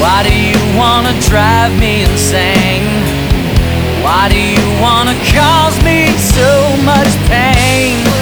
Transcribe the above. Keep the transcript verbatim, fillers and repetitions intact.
Why do you wanna drive me insane? Why do you wanna cause me so much pain?